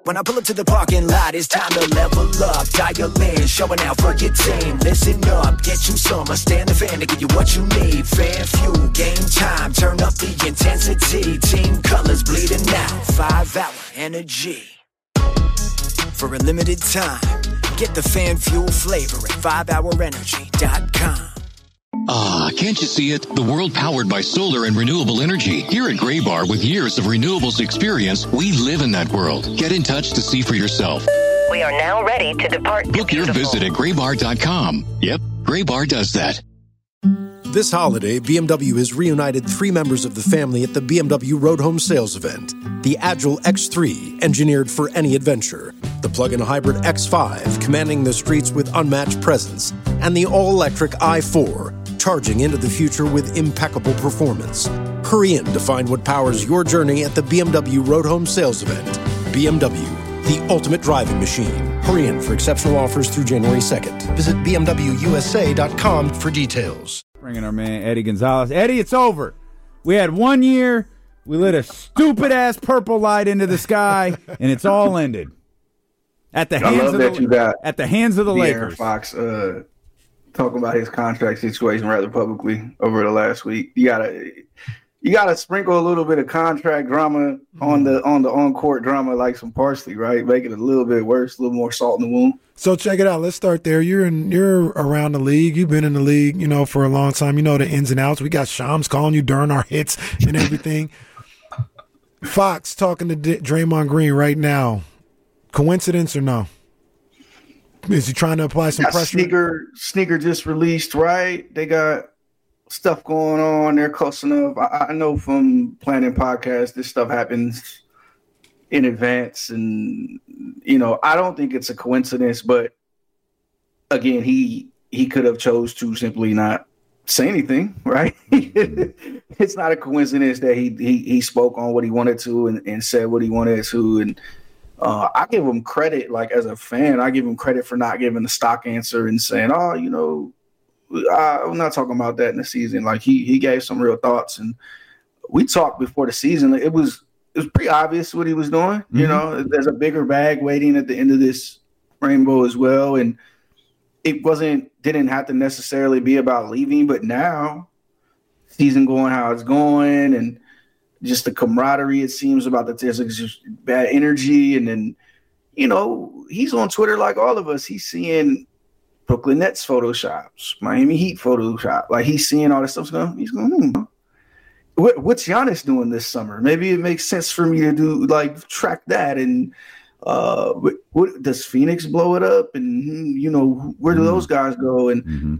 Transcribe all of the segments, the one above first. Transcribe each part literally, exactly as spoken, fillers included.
When I pull up to the parking lot, it's time to level up. Dial in, showing out for your team. Listen up, get you some. I stand the fan to give you what you need. Fan fuel, game time, turn up the intensity. Team colors bleeding out, five hour energy. For a limited time, get the fan fuel flavor at five hour energy dot com. Ah, can't you see it? The world powered by solar and renewable energy. Here at Graybar, with years of renewables experience, we live in that world. Get in touch to see for yourself. We are now ready to depart. Book your visit at graybar dot com. Yep, Graybar does that. This holiday, B M W has reunited three members of the family at the B M W Road Home Sales Event. The Agile X three, engineered for any adventure. The plug-in hybrid X five, commanding the streets with unmatched presence. And the all-electric i four, charging into the future with impeccable performance. Hurry in to find what powers your journey at the B M W Road Home Sales Event. B M W, the ultimate driving machine. Hurry in for exceptional offers through January second. Visit b m w u s a dot com for details. Bringing our man Eddie Gonzalez. Eddie, it's over. We had one year. We lit a stupid-ass purple light into the sky, and it's all ended. At the hands I love of that the, you got at the hands of the Lakers. Aaron Fox uh, talking about his contract situation rather publicly over the last week. You gotta you gotta sprinkle a little bit of contract drama on the on the on court drama like some parsley, right? Make it a little bit worse, a little more salt in the wound. So check it out. Let's start there. You're in. You're around the league. You've been in the league, you know, for a long time. You know the ins and outs. We got Shams calling you during our hits and everything. Fox talking to D- Draymond Green right now. Coincidence or no? Is he trying to apply some Got pressure? Sneaker, sneaker just released, right? They got stuff going on. They're close enough. I, I know from planning podcasts, this stuff happens in advance, and you know, I don't think it's a coincidence. But again, he he could have chose to simply not say anything, right? It's not a coincidence that he he he spoke on what he wanted to and, and said what he wanted to, and. Uh, I give him credit, like as a fan, I give him credit for not giving the stock answer and saying, "Oh, you know, I, I'm not talking about that in the season." Like he he gave some real thoughts, and we talked before the season. It was it was pretty obvious what he was doing. Mm-hmm. You know, there's a bigger bag waiting at the end of this rainbow as well, and it wasn't didn't have to necessarily be about leaving, but now season going how it's going, and just the camaraderie, it seems, about the there's just bad energy. And then, you know, he's on Twitter like all of us. He's seeing Brooklyn Nets photoshops, Miami Heat photoshop. Like he's seeing all this stuff. So he's going, hmm, what, what's Giannis doing this summer? Maybe it makes sense for me to do like track that. And uh, what, what does Phoenix blow it up? And, you know, where do mm-hmm. those guys go? And mm-hmm.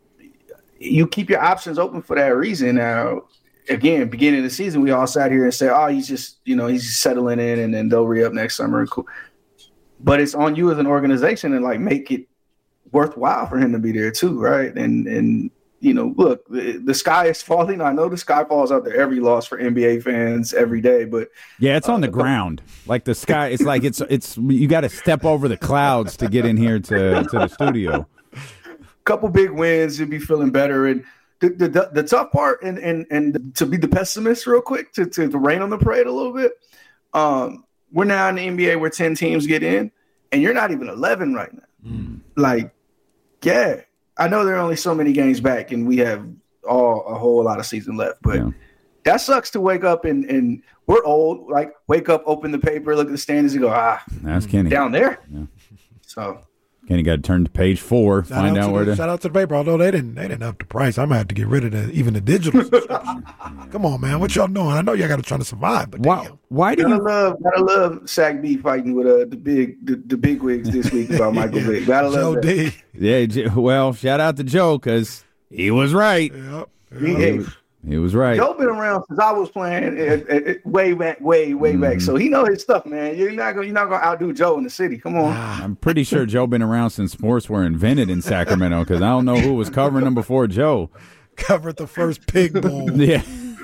you keep your options open for that reason. Now, again, beginning of the season, we all sat here and said, "Oh, he's just, you know, he's settling in, and then they'll re-up next summer." Cool. But it's on you as an organization to like make it worthwhile for him to be there too, right? And and you know, look, the, the sky is falling. I know the sky falls out there every loss for N B A fans every day, but yeah, it's on uh, the ground. Like the sky, it's like it's it's you got to step over the clouds to get in here to to the studio. Couple big wins, you'll be feeling better. And The, the the tough part, and and and to be the pessimist real quick, to, to, to rain on the parade a little bit, um, we're now in the N B A where ten teams get in, and you're not even eleven right now. Mm. Like, yeah, I know there are only so many games back, and we have all a whole lot of season left, but yeah. That sucks to wake up and, and we're old, like wake up, open the paper, look at the standings, and go, ah, that's Kenny down there. Yeah. So. Kenny got to turn to page four, shout find out, out where the, to. Shout out to the paper, although they didn't, they didn't up the price. I'm gonna have to get rid of the, even the digital subscription. Come on, man, what y'all doing? I know y'all got to try to survive, but why? Damn. Why do gotta you love? Gotta love Sack B fighting with uh, the big, the, the big wigs this week about Michael Vick. Gotta love Joe that. D. Yeah, well, shout out to Joe because he was right. Yep. He, yep. he, was, he was right. Joe been around since I was playing uh, uh, way back, way, way mm-hmm. back. So he know his stuff, man. You're not gonna, you're not gonna outdo Joe in the city. Come on. I'm pretty sure Joe been around since sports were invented in Sacramento because I don't know who was covering them before Joe. Covered the first pig bowl. Yeah.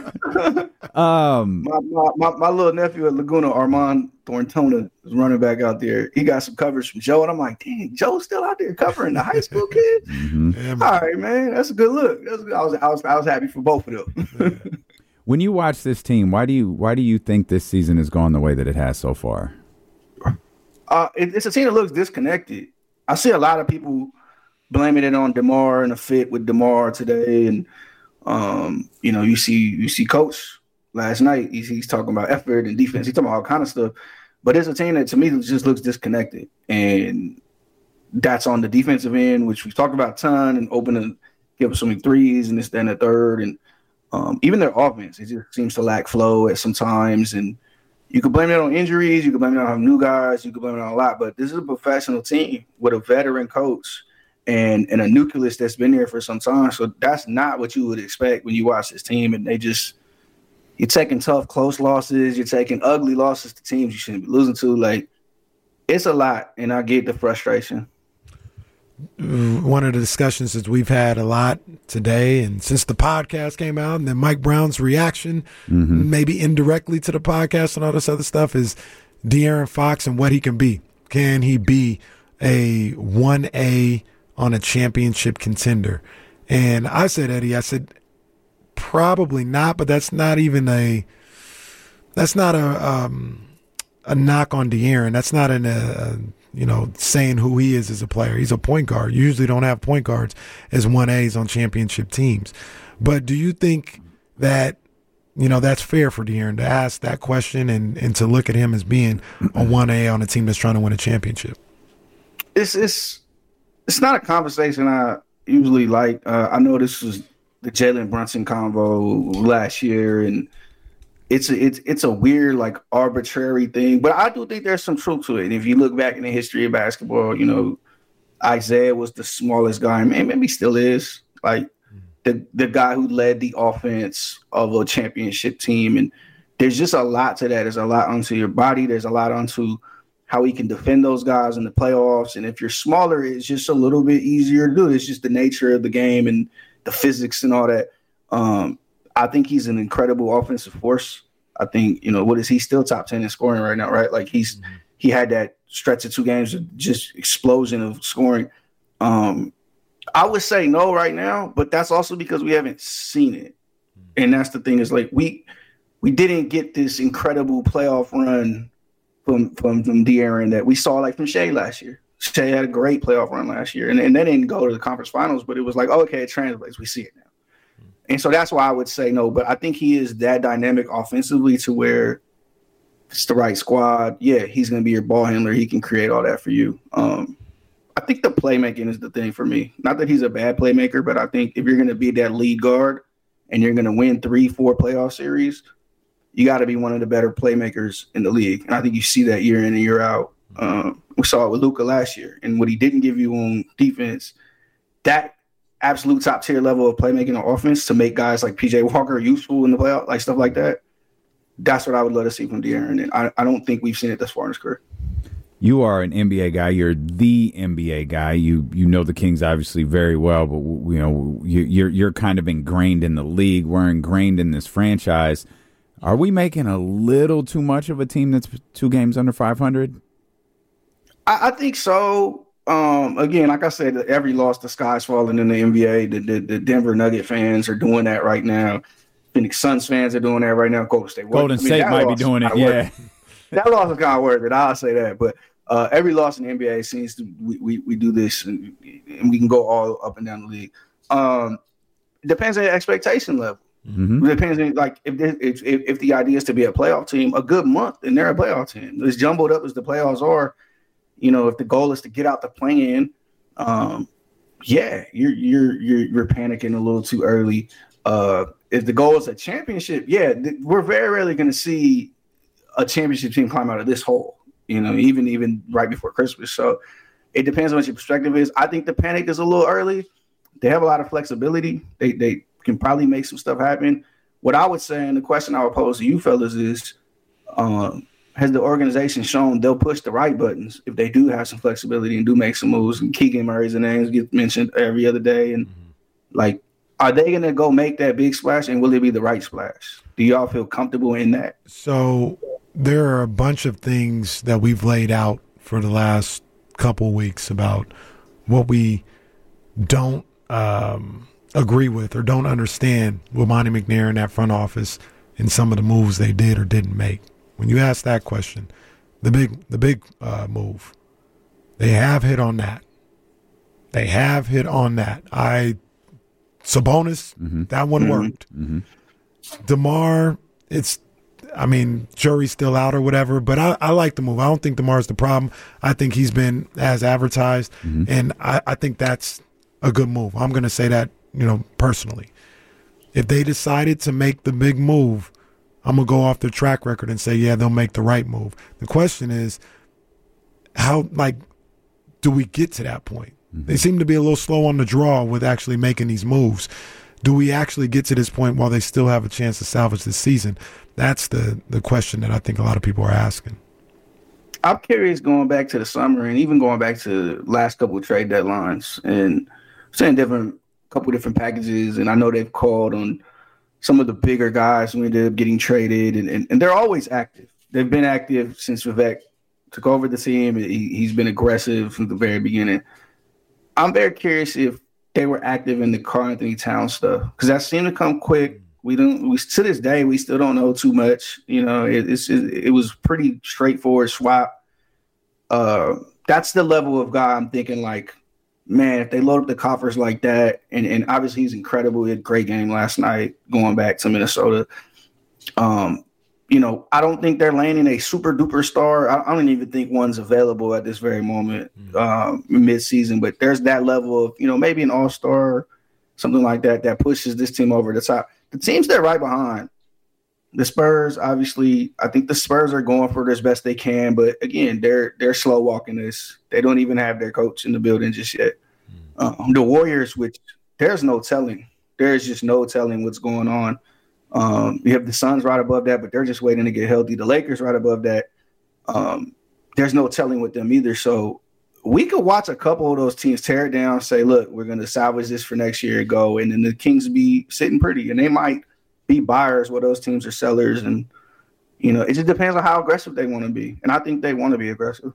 um, my, my, my, my little nephew at Laguna, Armand Thorntona, is running back out there. He got some coverage from Joe, and I'm like, dang, Joe's still out there covering the high school kids. Mm-hmm. Yeah, all right, man, that's a good look. That's, I was, I was, I was happy for both of them. When you watch this team, why do you, why do you think this season has gone the way that it has so far? Uh, it, it's a team that looks disconnected. I see a lot of people blaming it on DeMar and a fit with DeMar today, and um, you know, you see you see Coach last night. He's, he's talking about effort and defense. He's talking about all kind of stuff. But it's a team that to me just looks disconnected, and that's on the defensive end, which we've talked about a ton, and open and give up so many threes and this, that, and the third, and um, even their offense, it just seems to lack flow at some times, and you can blame it on injuries. You can blame it on new guys. You can blame it on a lot. But this is a professional team with a veteran coach and, and a nucleus that's been there for some time. So that's not what you would expect when you watch this team. And they just – you're taking tough, close losses. You're taking ugly losses to teams you shouldn't be losing to. Like, it's a lot, and I get the frustration. One of the discussions that we've had a lot today and since the podcast came out, and then Mike Brown's reaction, mm-hmm. maybe indirectly to the podcast and all this other stuff, is De'Aaron Fox and what he can be. Can he be a one A on a championship contender? And I said, Eddie, I said, probably not, but that's not even a that's not a um, a knock on De'Aaron. That's not an a, you know, saying who he is as a player. He's a point guard. You usually don't have point guards as one A's on championship teams. But do you think that, you know, that's fair for De'Aaron to ask that question and, and to look at him as being a one A on a team that's trying to win a championship? It's it's it's not a conversation I usually like. Uh, I know this was the Jalen Brunson convo last year, and It's a, it's it's a weird, like, arbitrary thing, but I do think there's some truth to it. And if you look back in the history of basketball, you know, Isaiah was the smallest guy, and maybe still is, like the the guy who led the offense of a championship team. And there's just a lot to that. There's a lot onto your body. There's a lot onto how he can defend those guys in the playoffs. And if you're smaller, it's just a little bit easier to do. It's just the nature of the game and the physics and all that. Um, I think he's an incredible offensive force. I think, you know, what is he still top ten in scoring right now, right? Like he's mm-hmm. he had that stretch of two games of just explosion of scoring. Um, I would say no right now, but that's also because we haven't seen it. Mm-hmm. And that's the thing is like we we didn't get this incredible playoff run from from, from De'Aaron that we saw like from Shea last year. Shea had a great playoff run last year, and, and they didn't go to the conference finals, but it was like, oh, okay, it translates. We see it now. And so that's why I would say no, but I think he is that dynamic offensively to where it's the right squad. Yeah, he's going to be your ball handler. He can create all that for you. Um, I think the playmaking is the thing for me. Not that he's a bad playmaker, but I think if you're going to be that lead guard and you're going to win three, four playoff series, you got to be one of the better playmakers in the league. And I think you see that year in and year out. Um, we saw it with Luka last year. And what he didn't give you on defense, that absolute top tier level of playmaking on offense to make guys like P J Walker useful in the playoff, like stuff like that. That's what I would love to see from De'Aaron. And I, I don't think we've seen it this far in his career. You are an N B A guy. You're the N B A guy. You you know the Kings obviously very well, but you know you, you're you're kind of ingrained in the league. We're ingrained in this franchise. Are we making a little too much of a team that's two games under five hundred? I, I think so. Um, again, like I said, every loss, the sky's falling in the N B A. The, the, the Denver Nugget fans are doing that right now. Phoenix Suns fans are doing that right now. Golden State, Golden I mean, State might be doing it. Yeah, that loss is kind of worth it. I'll say that. But uh, every loss in the N B A seems to we we, we do this, and, and we can go all up and down the league. Um, it depends on the expectation level. Mm-hmm. It depends on like if, if if if the idea is to be a playoff team, a good month, and they're a playoff team. As jumbled up as the playoffs are. You know, if the goal is to get out the play-in, um, yeah, you're you're you're you're panicking a little too early. Uh, if the goal is a championship, yeah, th- we're very rarely going to see a championship team climb out of this hole. You know, even even right before Christmas. So it depends on what your perspective is. I think the panic is a little early. They have a lot of flexibility. They they can probably make some stuff happen. What I would say, and the question I would pose to you fellas is, um, has the organization shown they'll push the right buttons if they do have some flexibility and do make some moves? And Keegan Murray's names get mentioned every other day. And mm-hmm. like, are they going to go make that big splash, and will it be the right splash? Do y'all feel comfortable in that? So there are a bunch of things that we've laid out for the last couple weeks about what we don't um, agree with or don't understand with Monty McNair in that front office and some of the moves they did or didn't make. When you ask that question, the big the big uh, move. They have hit on that. They have hit on that. I Sabonis, mm-hmm. that one mm-hmm. worked. Mm-hmm. DeMar, it's, I mean, jury's still out or whatever, but I, I like the move. I don't think DeMar's the problem. I think he's been as advertised, mm-hmm. and I, I think that's a good move. I'm going to say that, you know, personally. If they decided to make the big move, I'm going to go off their track record and say, yeah, they'll make the right move. The question is, how, like, do we get to that point? Mm-hmm. They seem to be a little slow on the draw with actually making these moves. Do we actually get to this point while they still have a chance to salvage this season? That's the, the question that I think a lot of people are asking. I'm curious going back to the summer and even going back to the last couple of trade deadlines and saying different couple different packages. And I know they've called on some of the bigger guys who ended up getting traded, and, and, and they're always active. They've been active since Vivek took over the team. He, he's been aggressive from the very beginning. I'm very curious if they were active in the Karl-Anthony Towns stuff, because that seemed to come quick. We don't. We to this day we still don't know too much. You know, it, it's it, it was pretty straightforward swap. Uh, that's the level of guy I'm thinking. Like, man, if they load up the coffers like that, and and obviously he's incredible. He had a great game last night going back to Minnesota. Um, you know, I don't think they're landing a super duper star. I, I don't even think one's available at this very moment, mm-hmm. um, mid-season. But there's that level of, you know, maybe an all-star, something like that, that pushes this team over the top. The teams they're right behind, the Spurs, obviously, I think the Spurs are going for it as best they can. But, again, they're they're slow walking this. They don't even have their coach in the building just yet. Mm-hmm. Um, the Warriors, which there's no telling. There's just no telling what's going on. Um, you have the Suns right above that, but they're just waiting to get healthy. The Lakers right above that. Um, there's no telling with them either. So we could watch a couple of those teams tear it down, say, look, we're going to salvage this for next year and go. And then the Kings be sitting pretty, and they might be buyers while those teams are sellers. And, you know, it just depends on how aggressive they want to be. And I think they want to be aggressive.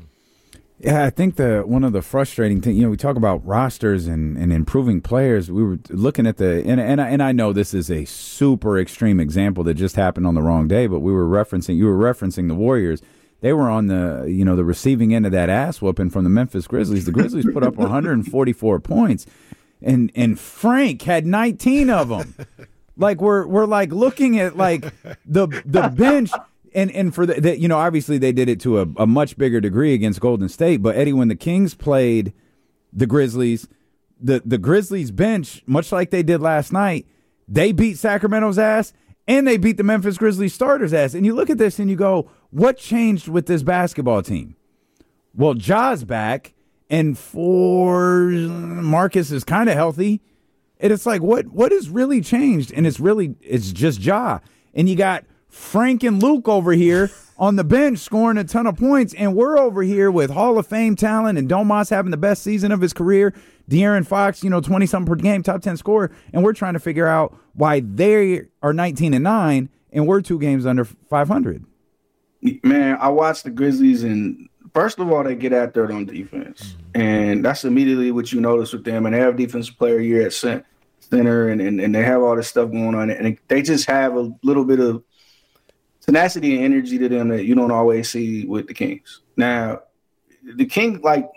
Yeah, I think the one of the frustrating things, you know, we talk about rosters and, and improving players. We were looking at the, and and I, and I know this is a super extreme example that just happened on the wrong day, but we were referencing, you were referencing the Warriors. They were on the, you know, the receiving end of that ass whooping from the Memphis Grizzlies. The Grizzlies put up one hundred forty-four points, and and Frank had nineteen of them. Like we're we're like looking at like the the bench. And and for the, the, you know, obviously they did it to a, a much bigger degree against Golden State. But, Eddie, when the Kings played the Grizzlies, the, the Grizzlies bench, much like they did last night, they beat Sacramento's ass and they beat the Memphis Grizzlies starters' ass. And you look at this and you go, what changed with this basketball team? Well, Ja's back, and for Marcus is kind of healthy. And it's like, what what has really changed? And it's really, it's just Ja. And you got Frank and Luke over here on the bench scoring a ton of points, and we're over here with Hall of Fame talent and Domas having the best season of his career, De'Aaron Fox, you know, twenty-something per game, top ten scorer, and we're trying to figure out why they are nineteen and nine and we're two games under five hundred. Man, I watched the Grizzlies, and first of all, they get after it on defense, and that's immediately what you notice with them, and they have defensive player of the year at center, and, and, and they have all this stuff going on, and they just have a little bit of tenacity and energy to them that you don't always see with the Kings. Now, the King, like,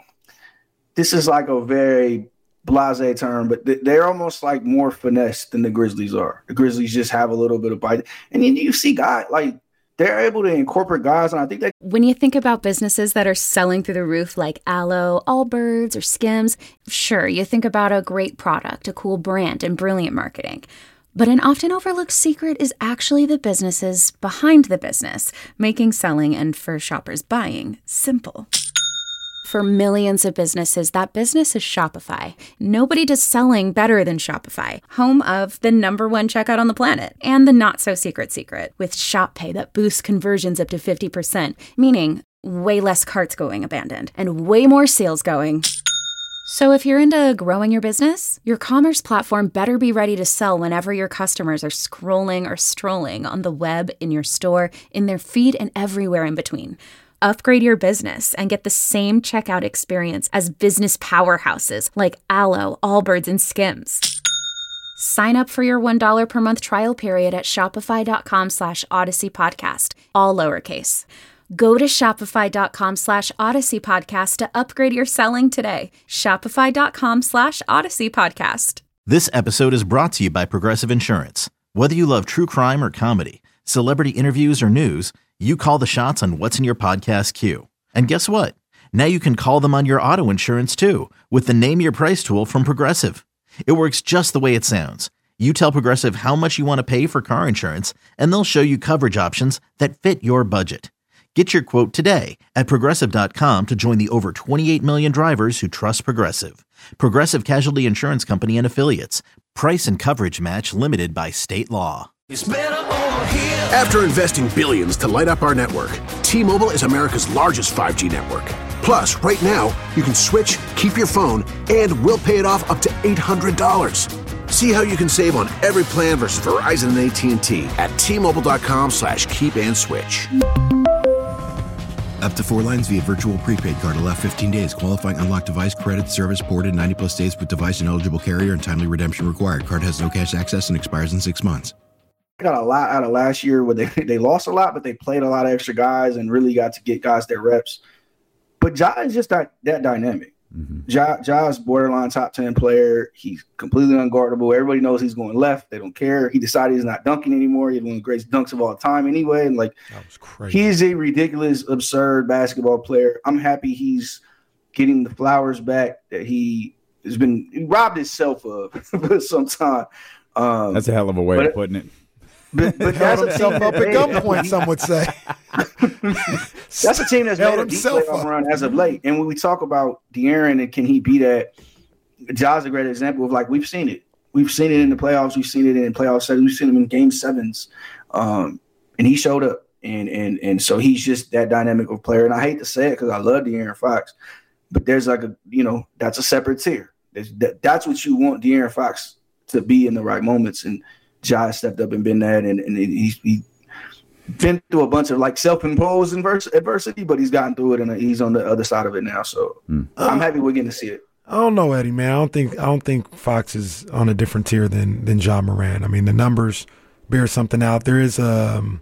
this is like a very blasé term, but they're almost like more finesse than the Grizzlies are. The Grizzlies just have a little bit of bite. And then you see guys, like, they're able to incorporate guys, and I think that when you think about businesses that are selling through the roof like Aloe, Allbirds, or Skims, sure, you think about a great product, a cool brand, and brilliant marketing. But an often overlooked secret is actually the businesses behind the business, making selling and for shoppers buying simple. For millions of businesses, that business is Shopify. Nobody does selling better than Shopify, home of the number one checkout on the planet and the not-so-secret secret with Shop Pay that boosts conversions up to fifty percent, meaning way less carts going abandoned and way more sales going. So if you're into growing your business, your commerce platform better be ready to sell whenever your customers are scrolling or strolling on the web, in your store, in their feed, and everywhere in between. Upgrade your business and get the same checkout experience as business powerhouses like Aloe, Allbirds, and Skims. Sign up for your one dollar per month trial period at shopify.com slash Odyssey Podcast, all lowercase. Go to shopify.com slash Odyssey Podcast to upgrade your selling today. Shopify.com slash Odyssey Podcast. This episode is brought to you by Progressive Insurance. Whether you love true crime or comedy, celebrity interviews or news, you call the shots on what's in your podcast queue. And guess what? Now you can call them on your auto insurance too with the Name Your Price tool from Progressive. It works just the way it sounds. You tell Progressive how much you want to pay for car insurance, and they'll show you coverage options that fit your budget. Get your quote today at Progressive dot com to join the over twenty-eight million drivers who trust Progressive. Progressive Casualty Insurance Company and Affiliates. Price and coverage match limited by state law. After investing billions to light up our network, T-Mobile is America's largest five G network. Plus, right now, you can switch, keep your phone, and we'll pay it off up to eight hundred dollars. See how you can save on every plan versus Verizon and A T and T at T-Mobile.com slash keep and switch. Up to four lines via virtual prepaid card. Allow fifteen days. Qualifying unlocked device credit service ported ninety plus days with device and eligible carrier and timely redemption required. Card has no cash access and expires in six months. Got a lot out of last year where they, they lost a lot, but they played a lot of extra guys and really got to get guys their reps. But Ja is just that, that dynamic. Mm-hmm. Ja, Ja is borderline top ten player. He's completely unguardable. Everybody knows he's going left. They don't care. He decided he's not dunking anymore. He's one of the greatest dunks of all time anyway. And like, that was crazy. He's a ridiculous, absurd basketball player. I'm happy he's getting the flowers back that he has been he robbed himself of for some time. Um, That's a hell of a way but, of putting it. But, but held himself up at gunpoint, some would say. That's a team that's made a deep playoff run as of late. And when we talk about De'Aaron and can he be that, Ja's a great example of like we've seen it. We've seen it in the playoffs. We've seen it in playoff settings. We've seen him in game sevens. Um, and he showed up. And and and so he's just that dynamic of player. And I hate to say it because I love De'Aaron Fox, but there's like a, you know, that's a separate tier. That, that's what you want De'Aaron Fox to be in the right moments. And Ja stepped up and been that, and, and he's he been through a bunch of like self-imposed adversity, but he's gotten through it, and he's on the other side of it now. So mm. I'm happy we're getting to see it. I don't know, Eddie, man. I don't think I don't think Fox is on a different tier than than Ja Morant. I mean, the numbers bear something out. There is a um,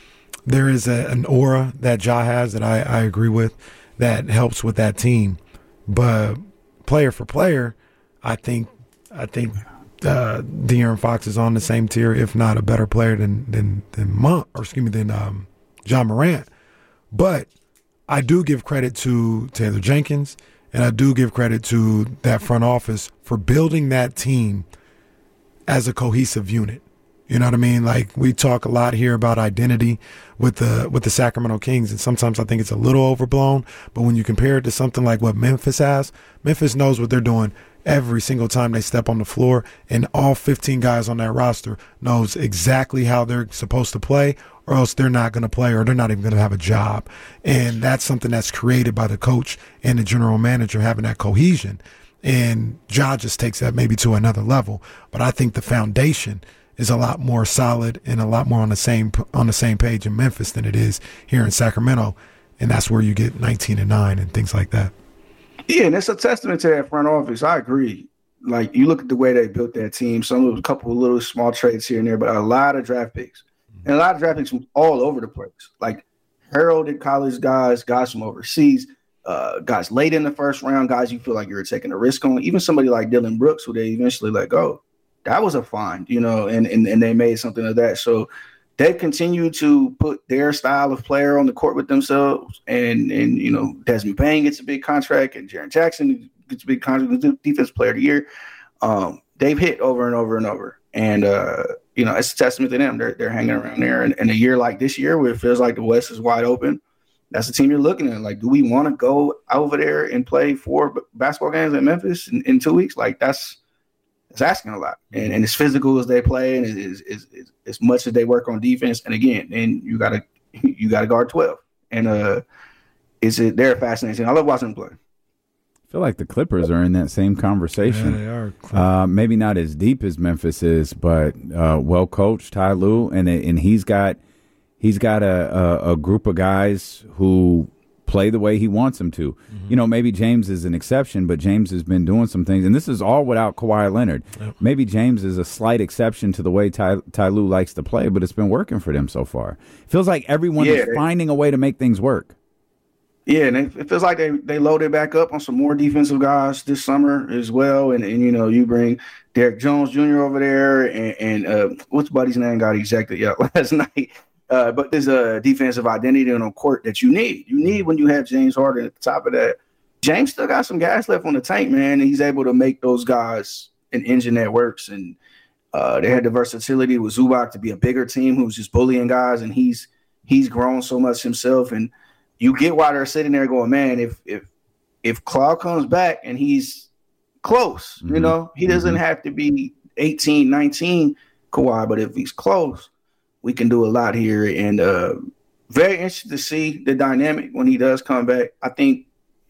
there is a, an aura that Ja has that I, I agree with that helps with that team, but player for player, I think I think. Uh, De'Aaron Fox is on the same tier, if not a better player than than than Mon, or excuse me, than um, Ja Morant. But I do give credit to Taylor Jenkins, and I do give credit to that front office for building that team as a cohesive unit. You know what I mean? Like we talk a lot here about identity with the with the Sacramento Kings, and sometimes I think it's a little overblown. But when you compare it to something like what Memphis has, Memphis knows what they're doing every single time they step on the floor, and all fifteen guys on that roster knows exactly how they're supposed to play, or else they're not going to play, or they're not even going to have a job. And that's something that's created by the coach and the general manager having that cohesion. And Ja just takes that maybe to another level. But I think the foundation is a lot more solid and a lot more on the same on the same page in Memphis than it is here in Sacramento, and that's where you get nineteen and nine and things like that. Yeah, and it's a testament to that front office. I agree. Like you look at the way they built that team. Some of a couple of little small trades here and there, but a lot of draft picks and a lot of draft picks from all over the place. Like heralded college guys, guys from overseas, uh, guys late in the first round, guys you feel like you were taking a risk on. Even somebody like Dylan Brooks, who they eventually let go. That was a find, you know, and, and, and they made something of that. So they continue to put their style of player on the court with themselves. And, and you know, Desmond Bane gets a big contract and Jaren Jackson gets a big contract, defense player of the year. Um, they've hit over and over and over. And, uh, you know, it's a testament to them. They're, they're hanging around there. And, and a year like this year where it feels like the West is wide open, that's the team you're looking at. Like, do we want to go over there and play four basketball games at Memphis in, in two weeks? Like, that's – it's asking a lot, and, and as physical as they play, and as, as, as, as much as they work on defense, and again, and you gotta you gotta guard twelve, and uh, it's a, they're a fascinating team. I love watching them play. I feel like the Clippers are in that same conversation. Yeah, they are. Uh, maybe not as deep as Memphis is, but uh, well coached, Ty Lue, and and he's got he's got a, a, a group of guys who play the way he wants him to. Mm-hmm. You know, maybe James is an exception, but James has been doing some things, and this is all without Kawhi Leonard. Yep. Maybe James is a slight exception to the way Ty, Ty Lue likes to play, but it's been working for them so far. It feels like everyone yeah, is finding a way to make things work. Yeah, and it, it feels like they, they loaded back up on some more defensive guys this summer as well. And, and you know, you bring Derek Jones Junior over there, and, and uh, what's buddy's name got ejected yeah, last night. Uh, but there's a defensive identity on the court that you need. You need when you have James Harden at the top of that. James still got some gas left on the tank, man, and he's able to make those guys an engine that works. And uh, they had the versatility with Zubac to be a bigger team who's just bullying guys, and he's he's grown so much himself. And you get why they're sitting there going, man, if if if Claude comes back and he's close, mm-hmm. you know, he doesn't mm-hmm. have to be eighteen, nineteen Kawhi, but if he's close, we can do a lot here. And uh, very interested to see the dynamic when he does come back. I think,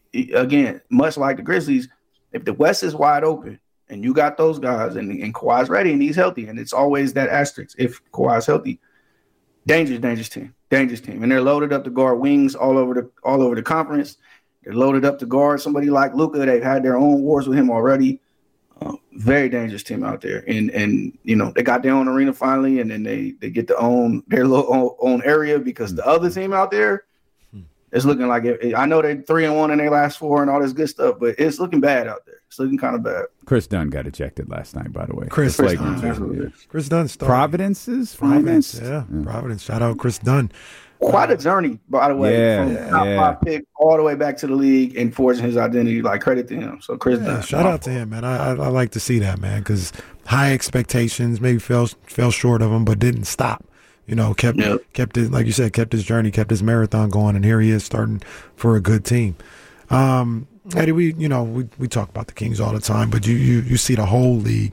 again, much like the Grizzlies, if the West is wide open and you got those guys and, and Kawhi's ready and he's healthy, and it's always that asterisk, if Kawhi's healthy, dangerous, dangerous team, dangerous team. And they're loaded up to guard wings all over the all over the conference. They're loaded up to guard somebody like Luka. They've had their own wars with him already. Uh, very dangerous team out there, and and you know they got their own arena finally, and then they they get to own their little own, own area, because the other team out there is looking like it, I know they're three and one in their last four and all this good stuff, but it's looking bad out there. It's looking kind of bad. Chris Dunn got ejected last night, by the way. Chris, Chris Dunn, Chris Dunn started. Providence's Providence, yeah. yeah, Providence. Shout out Chris Dunn. Quite a journey, by the way, yeah, from top yeah. five pick all the way back to the league and forging his identity. Like, credit to him. So Chris, yeah, Dunn, shout out to him, man. I, I I like to see that, man, because high expectations, maybe fell fell short of him, but didn't stop. You know, kept yep. kept it, like you said, kept his journey, kept his marathon going, and here he is starting for a good team. Um, Eddie, we you know we we talk about the Kings all the time, but you you you see the whole league,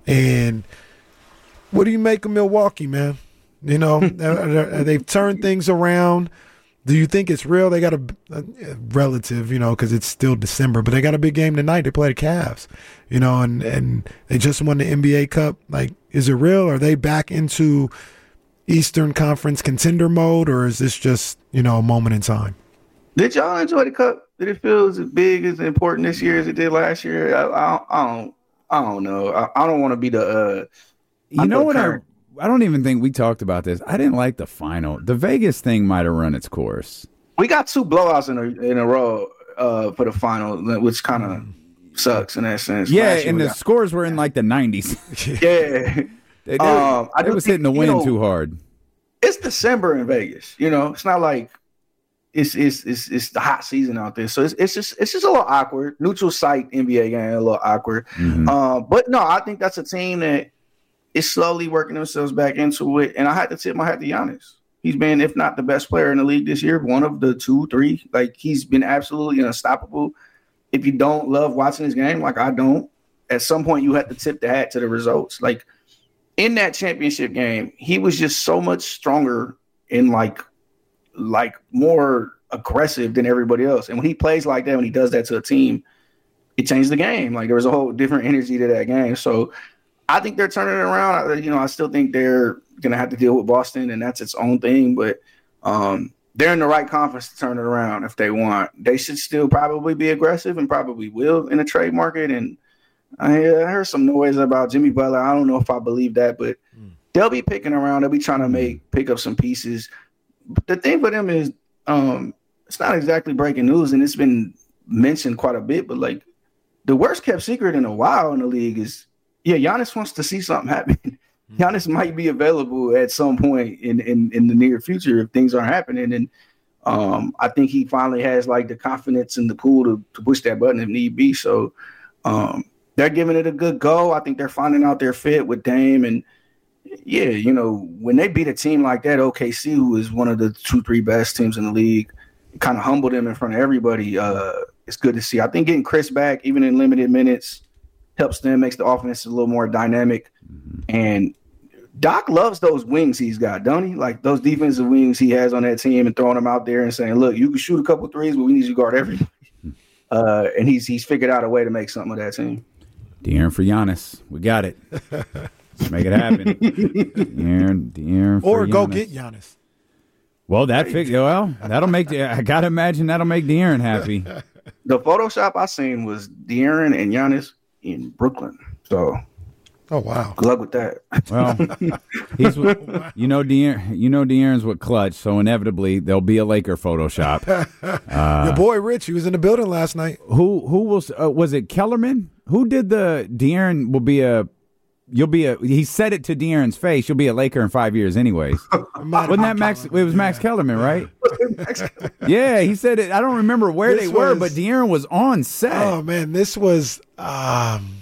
and what do you make of Milwaukee, man? You know, they've turned things around. Do you think it's real? They got a, a relative, you know, because it's still December, but they got a big game tonight. They play the Cavs, you know, and, and they just won the N B A Cup. Like, is it real? Are they back into Eastern Conference contender mode, or is this just, you know, a moment in time? Did y'all enjoy the Cup? Did it feel as big, as important this year as it did last year? I, I, I don't, I don't know. I, I don't want to be the. Uh, you know what I. I don't even think we talked about this. I didn't like the final. The Vegas thing might have run its course. We got two blowouts in a in a row uh, for the final, which kind of sucks in that sense. Yeah, and the got... scores were in like the nineties. yeah, they, um, I it was think, hitting the wind you know, too hard. It's December in Vegas. You know, it's not like it's it's it's it's the hot season out there. So it's it's just it's just a little awkward. Neutral site N B A game, a little awkward. Mm-hmm. Uh, but no, I think that's a team that is slowly working themselves back into it. And I had to tip my hat to Giannis. He's been, if not the best player in the league this year, one of the two, three. Like, he's been absolutely unstoppable. If you don't love watching his game, like I don't, at some point you have to tip the hat to the results. Like, in that championship game, he was just so much stronger and, like, like more aggressive than everybody else. And when he plays like that, when he does that to a team, it changed the game. Like, there was a whole different energy to that game. So, I think they're turning it around. You know, I still think they're going to have to deal with Boston, and that's its own thing. But um, they're in the right conference to turn it around if they want. They should still probably be aggressive and probably will in the trade market. And I, I heard some noise about Jimmy Butler. I don't know if I believe that, but mm. they'll be picking around. They'll be trying to make pick up some pieces. But the thing for them is um, it's not exactly breaking news, and it's been mentioned quite a bit. But, like, the worst kept secret in a while in the league is, yeah, Giannis wants to see something happen. Mm-hmm. Giannis might be available at some point in, in, in the near future if things aren't happening. And um, I think he finally has, like, the confidence in the pool to, to push that button if need be. So um, they're giving it a good go. I think they're finding out their fit with Dame. And, yeah, you know, when they beat a team like that, O K C, who is one of the two, three best teams in the league, kind of humbled them in front of everybody. Uh, it's good to see. I think getting Chris back, even in limited minutes, helps them, makes the offense a little more dynamic. Mm-hmm. And Doc loves those wings he's got, don't he? Like, those defensive wings he has on that team, and throwing them out there and saying, look, you can shoot a couple threes, but we need you to guard everybody. Uh, and he's he's figured out a way to make something of that team. De'Aaron for Giannis. We got it. Let's make it happen. De'Aaron, De'Aaron for Or go Giannis. get Giannis. Well, that fig- well, that'll make the, I gotta imagine that'll make De'Aaron happy. The Photoshop I seen was De'Aaron and Giannis in Brooklyn. So, oh wow, good luck with that. Well, he's with, you know De'Aaron, you know De'Aaron's with Clutch, so inevitably there'll be a Laker Photoshop. Uh, Your boy Rich, he was in the building last night. Who who will uh, was it Kellerman? Who did the De'Aaron will be a You'll be a. He said it to De'Aaron's face. You'll be a Laker in five years, anyways. Wasn't that Max? It was Max Kellerman, right? Yeah, he said it. I don't remember where This they were, was- but De'Aaron was on set. Oh man, this was. Um,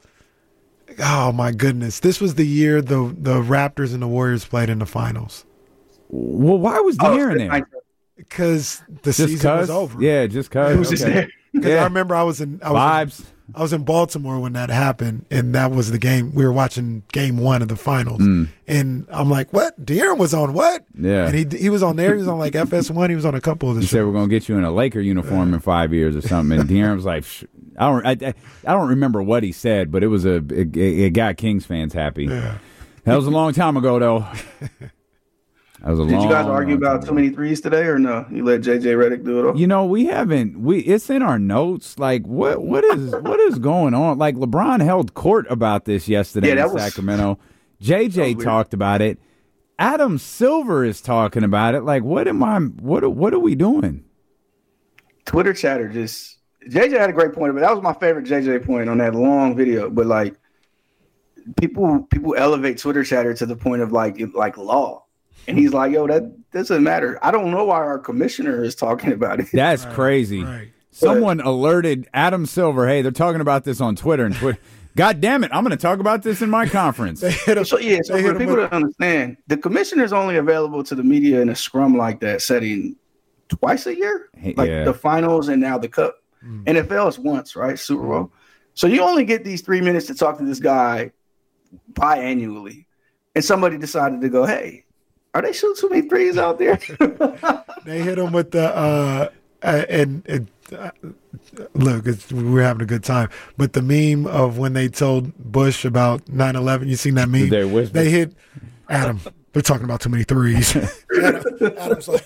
oh my goodness, this was the year the the Raptors and the Warriors played in the finals. Well, why was De'Aaron there? Because the Just season was cause? over. Yeah, just cause. It was just Okay. there. Because Yeah. I remember I was in I was Vibes. In, I was in Baltimore when that happened, and that was the game. We were watching game one of the finals, Mm. and I'm like, "What? De'Aaron was on what?" Yeah. and he he was on there. He was on like F S one. He was on a couple of the He said shows. we're gonna get you in a Laker uniform in five years or something. And De'Aaron was like, Psh. I don't, I, I, I don't remember what he said, but it was a, it, it got Kings fans happy. Yeah. That was a long time ago, though. That was a Did long. you guys argue long about time too many threes today, or no? You let J J Redick do it all? You know, we haven't. We it's in our notes. Like, what what is what is going on? Like, LeBron held court about this yesterday Yeah, that in was- Sacramento. J J weird. talked about it. Adam Silver is talking about it. Like, what am I? What what are we doing? Twitter chatter just J J had a great point, but that was my favorite J J point on that long video. But like, people people elevate Twitter chatter to the point of like like law, and he's like, "Yo, that doesn't matter. I don't know why our commissioner is talking about it." That's crazy. right. Someone alerted Adam Silver. Hey, they're talking about this on Twitter and Twitter. God damn it! I'm going to talk about this in my conference. They hit him. So yeah, so They hit for him people with- to understand, the commissioner is only available to the media in a scrum like that setting twice a year, Hey, like yeah. the finals and now the cup. N F L is once, right? Super Bowl. So you only get these three minutes to talk to this guy biannually, and somebody decided to go, "Hey, are they shooting too many threes out there?" They hit him with the uh, uh and, and uh, look, it's, we're having a good time. But the meme of when they told Bush about nine eleven, you seen that meme? They whispered. They hit Adam. They're talking about too many threes. Adam, Adam's like,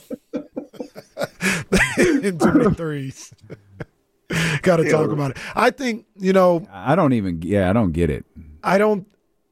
they hit too many threes. Got to talk about it. I think you know. I don't even. Yeah, I don't get it. I don't.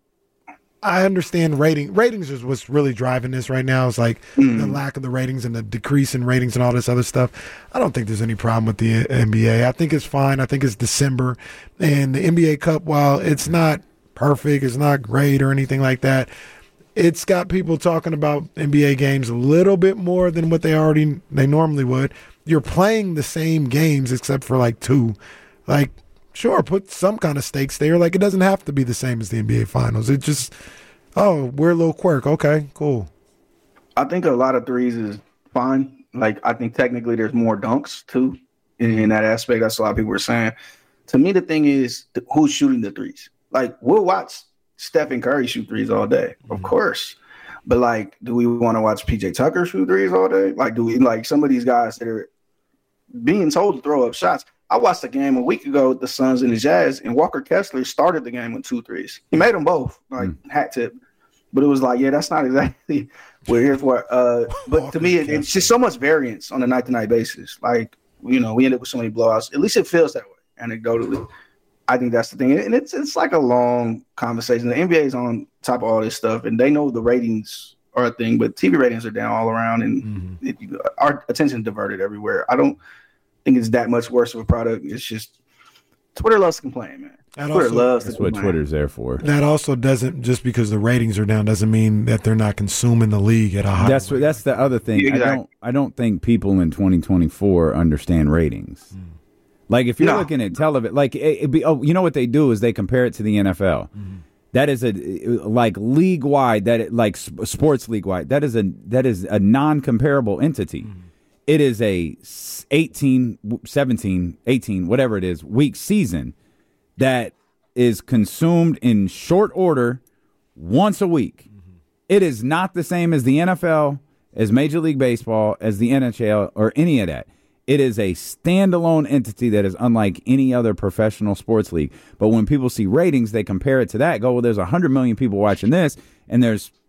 I understand rating. Ratings is what's really driving this right now. It's like the lack of the ratings and the decrease in ratings and all this other stuff. I don't think there's any problem with the N B A. I think it's fine. I think it's December. And the N B A Cup, while it's not perfect, it's not great or anything like that, it's got people talking about N B A games a little bit more than what they already they normally would. You're playing the same games except for like two. Like, sure, put some kind of stakes there. Like, it doesn't have to be the same as the N B A Finals. It just, oh, we're a little quirk. Okay, cool. I think a lot of threes is fine. Like, I think technically there's more dunks too in, in that aspect. That's a lot of people were saying. To me, the thing is th- who's shooting the threes. Like, we'll watch Stephen Curry shoot threes all day, of course. But like, do we want to watch P J Tucker shoot threes all day? Like, do we like some of these guys that are being told to throw up shots? I watched a game a week ago with the Suns and the Jazz, and Walker Kessler started the game with two threes. He made them both, like mm. hat tip. But it was like, yeah, that's not exactly what we're here for. Uh, but to me, it, it's just so much variance on a night-to-night basis. Like, you know, we end up with so many blowouts. At least it feels that way, anecdotally. I think that's the thing. And it's it's like a long conversation. The N B A is on top of all this stuff, and they know the ratings are a thing, but T V ratings are down all around, and mm-hmm. it, our attention is diverted everywhere. I don't think it's that much worse of a product. It's just Twitter loves to complain, man. That Twitter also, loves That's to what complain. Twitter's there for. That also doesn't, just because the ratings are down, doesn't mean that they're not consuming the league at a high That's rate. what, that's the other thing. Yeah, exactly. I don't I don't think people in twenty twenty-four understand ratings. Mm. Like, if you're No. looking at television, like, it, it be, oh, you know what they do is they compare it to the N F L. Mm-hmm. That is a like league wide, that it, like sports league wide. That is a that is a non-comparable entity. Mm-hmm. It is a eighteen, seventeen, eighteen, whatever it is, week season that is consumed in short order once a week. Mm-hmm. It is not the same as the N F L, as Major League Baseball, as the N H L, or any of that. It is a standalone entity that is unlike any other professional sports league. But when people see ratings, they compare it to that, go, well, there's one hundred million people watching this, and there's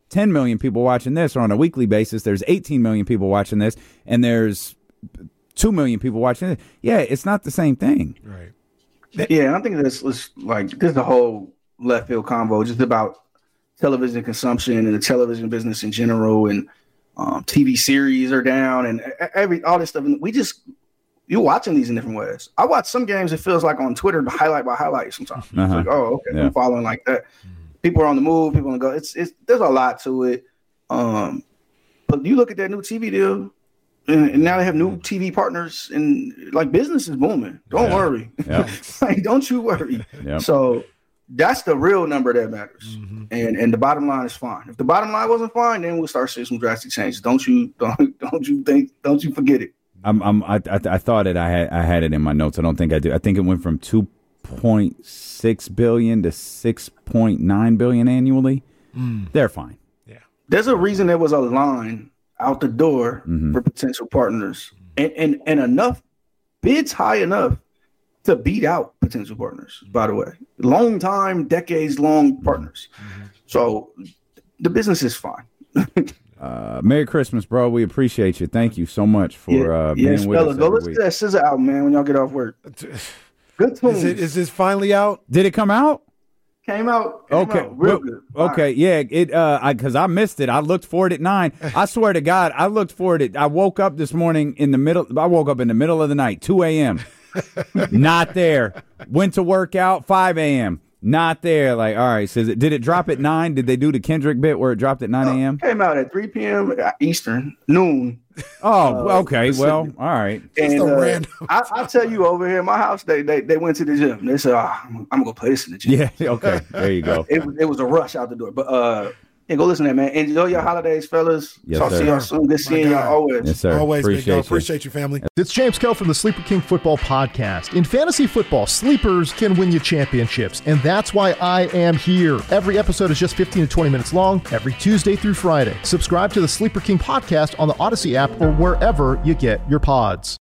ten million people watching this, or on a weekly basis, there's eighteen million people watching this, and there's two million people watching it. Yeah, it's not the same thing. Right. Yeah, I think that's like this is the whole left field convo, just about television consumption and the television business in general, and um, T V series are down, and every all this stuff. And we just you're watching these in different ways. I watch some games. It feels like on Twitter, highlight by highlight. Sometimes uh-huh. it's like, oh, okay, yeah. I'm following like that. People are on the move. People on the go. It's it's there's a lot to it. Um, but you look at that new T V deal. And, and now they have new T V partners, and like business is booming. Don't yeah. worry. Yep. Like, don't you worry. Yep. So that's the real number that matters. Mm-hmm. And and the bottom line is fine. If the bottom line wasn't fine, then we'll start seeing some drastic changes. Don't you don't don't you think don't you forget it. I'm I'm I I, I thought it I had I had it in my notes. I don't think I do. I think it went from two point six billion to six point nine billion annually. Mm. They're fine. Yeah. There's a reason there was a line out the door mm-hmm. for potential partners, and, and and enough bids high enough to beat out potential partners, by the way, long time, decades long partners. Mm-hmm. So the business is fine. uh, Merry Christmas, bro. We appreciate you. Thank you so much for yeah, uh, being yes, with fellas, us. Go listen to that S Z A album, man, when y'all get off work. Good tunes. Is, it, is this finally out? Did it come out? Came out. Came okay. Out real well, good. Okay. Right. Yeah. It. Uh. I because I missed it. I looked for it at nine. I swear to God, I looked for it. At, I woke up this morning in the middle. I woke up in the middle of the night, two a.m. Not there. Went to work out, five a.m. Not there. Like, all right. So did it drop at nine? Did they do the Kendrick bit where it dropped at nine a.m.? Came out at three p.m. Eastern, noon. Oh, uh, okay. Well, all right. And uh, I, I tell you, over here in my house, they they, they went to the gym. They said, oh, I'm, I'm gonna go play this in the gym. Yeah. Okay. There you go. it, it was a rush out the door, but uh, yeah, go listen to that, man. Enjoy your holidays, fellas. Yes, Talk sir. to y'all soon. Good seeing y'all always. Yes, sir. Always, appreciate big you. Appreciate you, family. It's James Koh from the Sleeper King Football Podcast. In fantasy football, sleepers can win you championships, and that's why I am here. Every episode is just fifteen to twenty minutes long, every Tuesday through Friday. Subscribe to the Sleeper King Podcast on the Odyssey app or wherever you get your pods.